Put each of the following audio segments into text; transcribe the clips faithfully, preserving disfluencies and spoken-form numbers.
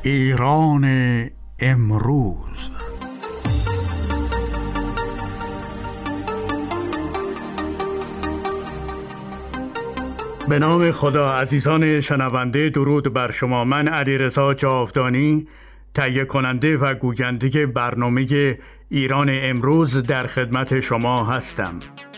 ایران امروز. به نام خدا. عزیزان شنونده، درود بر شما. من علیرضا جاودانی، تهیه کننده و گوینده برنامه ایران امروز در خدمت شما هستم.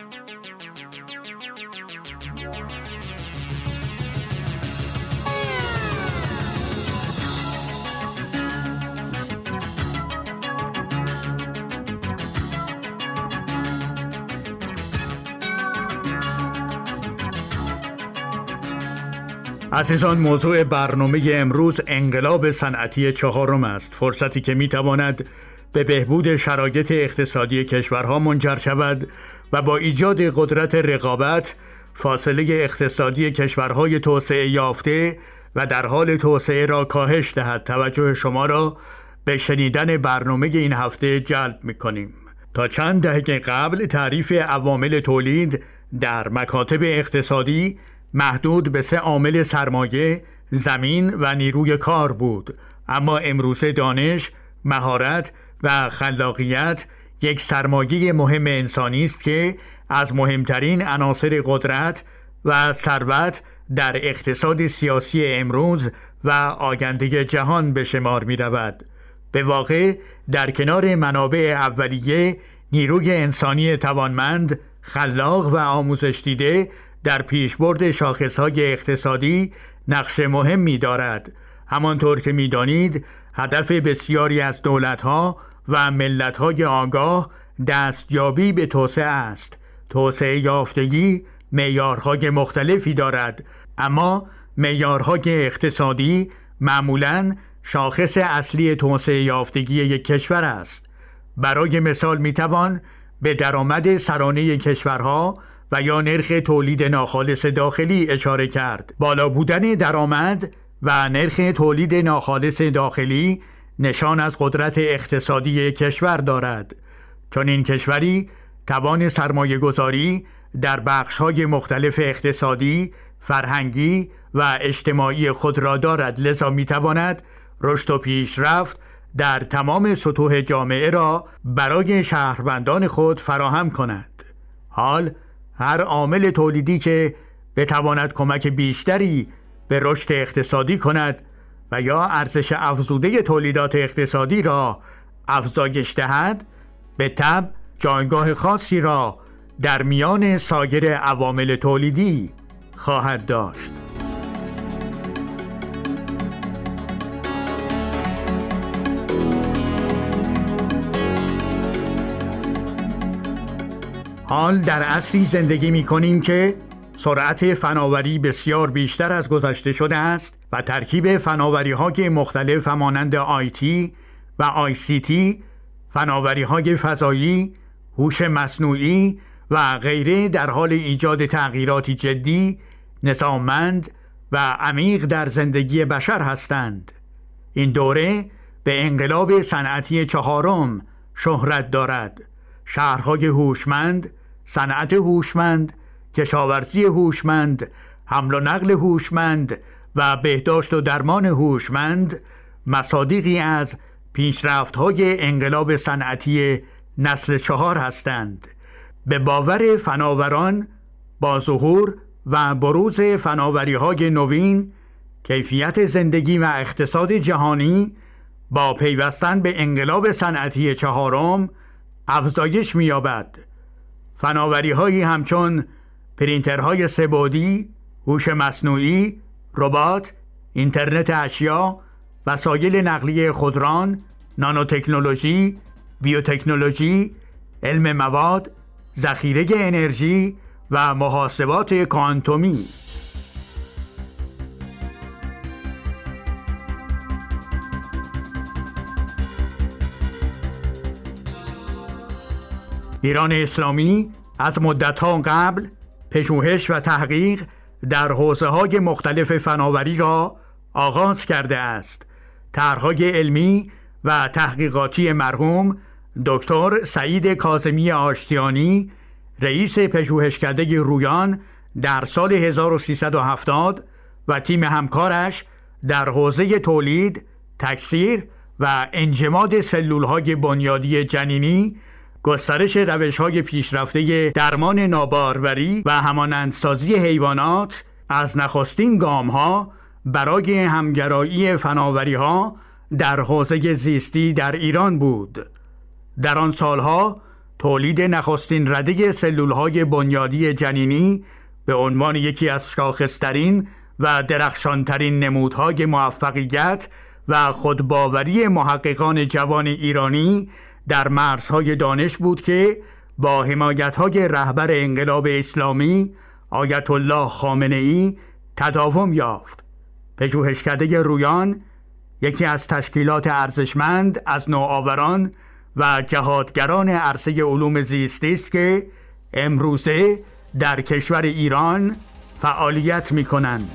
عزیزان، موضوع برنامه امروز انقلاب صنعتی چهارم است. فرصتی که میتواند به بهبود شرایط اقتصادی کشورها منجر شود و با ایجاد قدرت رقابت فاصله اقتصادی کشورهای توسعه یافته و در حال توسعه را کاهش دهد. توجه شما را به شنیدن برنامه این هفته جلب میکنیم. تا چند دهه قبل تعریف عوامل تولید در مکاتب اقتصادی محدود به سه عامل: سرمایه، زمین و نیروی کار بود. اما امروزه دانش، مهارت و خلاقیت یک سرمایه مهم انسانی است که از مهمترین عناصر قدرت و ثروت در اقتصاد سیاسی امروز و آینده جهان به شمار می رود. به واقع در کنار منابع اولیه، نیروی انسانی توانمند، خلاق و آموزش دیده در پیشبرد شاخصهای اقتصادی نقش مهمی دارد. همانطور که می‌دانید، هدف بسیاری از دولت‌ها و ملت‌های آگاه دستیابی به توسعه است. توسعه یافتگی معیارهای مختلفی دارد، اما معیارهای اقتصادی معمولاً شاخص اصلی توسعه یافتگی یک کشور است. برای مثال می‌توان به درآمد سرانه کشورها و یا نرخ تولید ناخالص داخلی اشاره کرد. بالا بودن درآمد و نرخ تولید ناخالص داخلی نشان از قدرت اقتصادی کشور دارد. چون این کشوری توان سرمایه گذاری در بخش‌های مختلف اقتصادی، فرهنگی و اجتماعی خود را دارد، لذا می‌تواند رشد و پیشرفت در تمام سطوح جامعه را برای شهروندان خود فراهم کند. حال هر عامل تولیدی که بتواند کمک بیشتری به رشد اقتصادی کند و یا ارزش افزوده تولیدات اقتصادی را افزایش دهد، به طبع جایگاه خاصی را در میان سایر عوامل تولیدی خواهد داشت. حال در عصری زندگی می کنیم که سرعت فناوری بسیار بیشتر از گذشته شده است و ترکیب فناوری های مختلف مانند آیتی و آی سی تی، فناوری های فضایی، هوش مصنوعی و غیره در حال ایجاد تغییراتی جدی، نظاممند و عمیق در زندگی بشر هستند. این دوره به انقلاب صنعتی چهارم شهرت دارد. شهرهای هوشمند، صنعت هوشمند، کشاورزی هوشمند، حمل و نقل هوشمند و بهداشت و درمان هوشمند مصادیقی از پیشرفت‌های انقلاب صنعتی نسل چهار هستند. به باور فناوران، با ظهور و بروز فناوری‌های نوین، کیفیت زندگی و اقتصاد جهانی با پیوستن به انقلاب صنعتی چهارم افزایش می‌یابد. فناوری‌هایی همچون پرینترهای سه‌بعدی، هوش مصنوعی، ربات، اینترنت اشیا، وسایل نقلیه خودران، نانوتکنولوژی، بیوتکنولوژی، علم مواد، ذخیره انرژی و محاسبات کوانتومی. ایران اسلامی از مدت‌ها قبل پژوهش و تحقیق در حوزه‌های مختلف فناوری را آغاز کرده است. طرح‌های علمی و تحقیقاتی مرحوم دکتر سعید کاظمی آشتیانی، رئیس پژوهشکده رویان در سال هزار و سیصد و هفتاد و تیم همکارش در حوزه تولید، تکثیر و انجماد سلولهای بنیادی جنینی، گسترش روش‌های پیشرفته درمان ناباروری و همانندسازی حیوانات از نخستین گام‌ها برای همگرایی فناوری‌ها در حوزه زیستی در ایران بود. در آن سالها تولید نخستین رده سلولهای بنیادی جنینی به عنوان یکی از شاخصترین و درخشانترین نمودهای موفقیت و خودباوری محققان جوان ایرانی در مرزهای دانش بود که با حمایت‌های رهبر انقلاب اسلامی آیت الله خامنه‌ای تداوم یافت. پژوهشکده رویان یکی از تشکیلات ارزشمند از نوآوران و جهادگران عرصه علوم زیستی است که امروزه در کشور ایران فعالیت می‌کنند.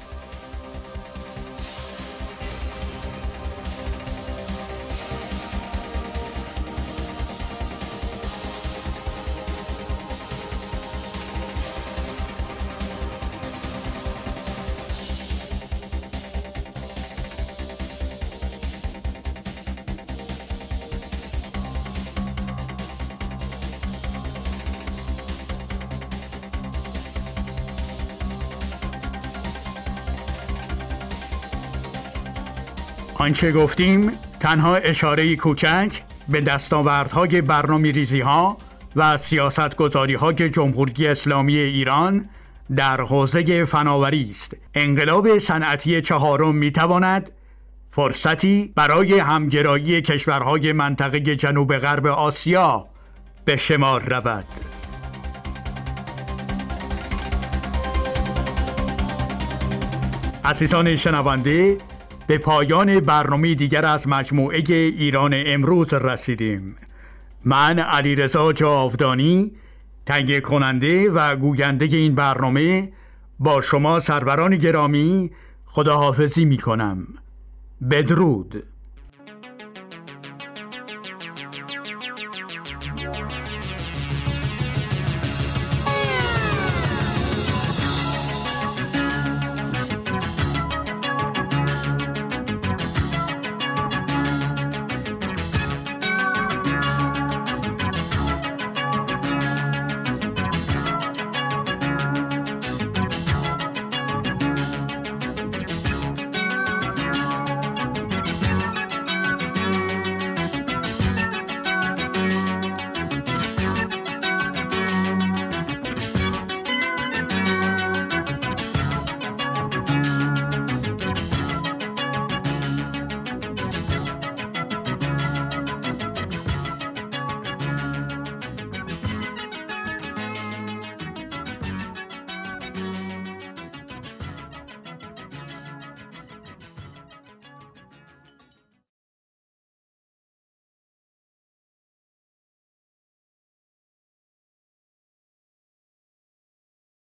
آنچه گفتیم تنها اشاره‌ای کوچک به دستاوردهای برنامه‌ریزی‌ها و سیاست‌گذاری‌های جمهوری اسلامی ایران در حوزه فناوری است. انقلاب صنعتی چهارم می‌تواند فرصتی برای همگرایی کشورهای منطقه جنوب غرب آسیا به شمار رود. عزیزان شنونده، به پایان برنامه دیگر از مجموعه ایران امروز رسیدیم. من علیرضا جاودانی، تهیه کننده و گوینده این برنامه، با شما سروران گرامی خداحافظی می کنم. بدرود.